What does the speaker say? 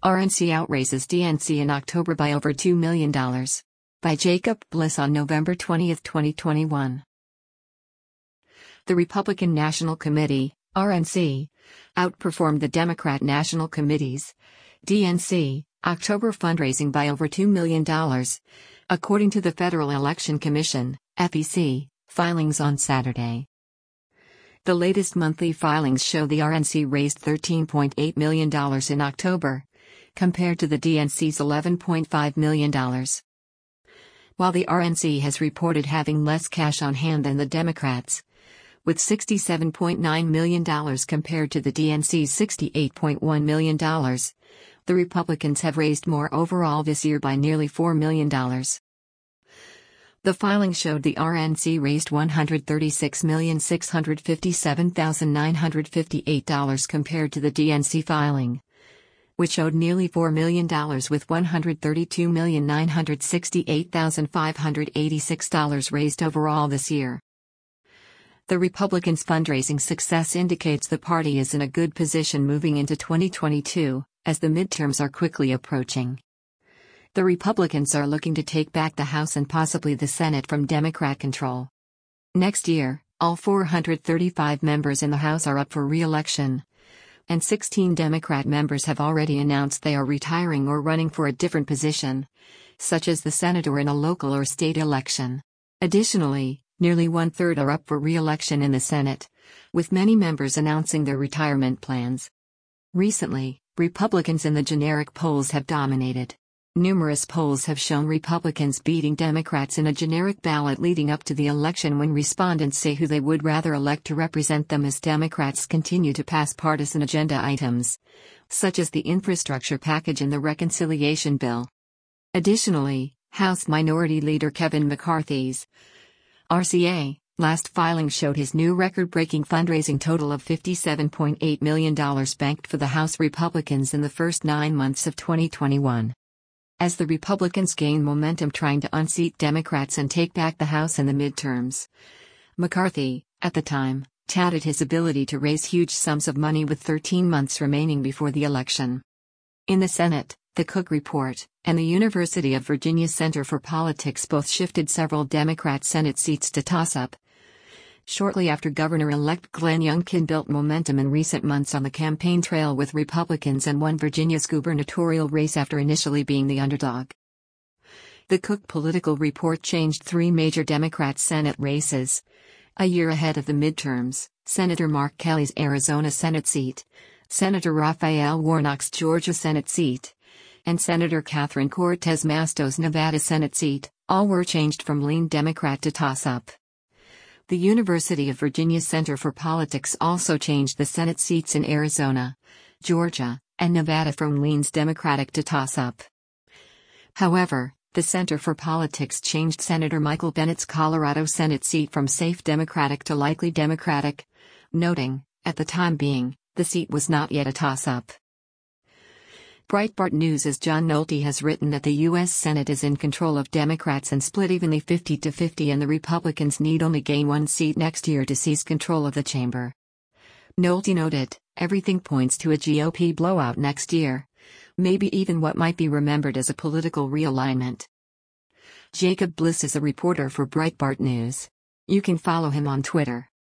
RNC outraises DNC in October by over $2 million. By Jacob Bliss on November 20, 2021. The Republican National Committee, RNC, outperformed the Democrat National Committee's, DNC, October fundraising by over $2 million, according to the Federal Election Commission, FEC, filings on Saturday. The latest monthly filings show the RNC raised $13.8 million in October, compared to the DNC's $11.5 million. While the RNC has reported having less cash on hand than the Democrats, with $67.9 million compared to the DNC's $68.1 million, the Republicans have raised more overall this year by nearly $4 million. The filing showed the RNC raised $136,657,958 compared to the DNC filing, which showed nearly $4 million with $132,968,586 raised overall this year. The Republicans' fundraising success indicates the party is in a good position moving into 2022, as the midterms are quickly approaching. The Republicans are looking to take back the House and possibly the Senate from Democrat control. Next year, all 435 members in the House are up for re-election, and 16 Democrat members have already announced they are retiring or running for a different position, such as the senator in a local or state election. Additionally, nearly one-third are up for re-election in the Senate, with many members announcing their retirement plans. Recently, Republicans in the generic polls have dominated. Numerous polls have shown Republicans beating Democrats in a generic ballot leading up to the election when respondents say who they would rather elect to represent them as Democrats continue to pass partisan agenda items, such as the infrastructure package and the reconciliation bill. Additionally, House Minority Leader Kevin McCarthy's RCA last filing showed his new record-breaking fundraising total of $57.8 million banked for the House Republicans in the first 9 months of 2021. As the Republicans gain momentum trying to unseat Democrats and take back the House in the midterms, McCarthy, at the time, touted his ability to raise huge sums of money with 13 months remaining before the election. In the Senate, the Cook Report and the University of Virginia Center for Politics both shifted several Democrat Senate seats to toss-up. Shortly after Governor-elect Glenn Youngkin built momentum in recent months on the campaign trail with Republicans and won Virginia's gubernatorial race after initially being the underdog. The Cook Political Report changed 3 major Democrat Senate races. A year ahead of the midterms, Senator Mark Kelly's Arizona Senate seat, Senator Raphael Warnock's Georgia Senate seat, and Senator Catherine Cortez Masto's Nevada Senate seat, all were changed from lean Democrat to toss-up. The University of Virginia Center for Politics also changed the Senate seats in Arizona, Georgia, and Nevada from leans Democratic to toss-up. However, the Center for Politics changed Senator Michael Bennet's Colorado Senate seat from safe Democratic to likely Democratic, noting, at the time being, the seat was not yet a toss-up. Breitbart News' John Nolte has written that the U.S. Senate is in control of Democrats and split evenly 50-50 and the Republicans need only gain 1 seat next year to seize control of the chamber. Nolte noted, everything points to a GOP blowout next year, maybe even what might be remembered as a political realignment. Jacob Bliss is a reporter for Breitbart News. You can follow him on Twitter.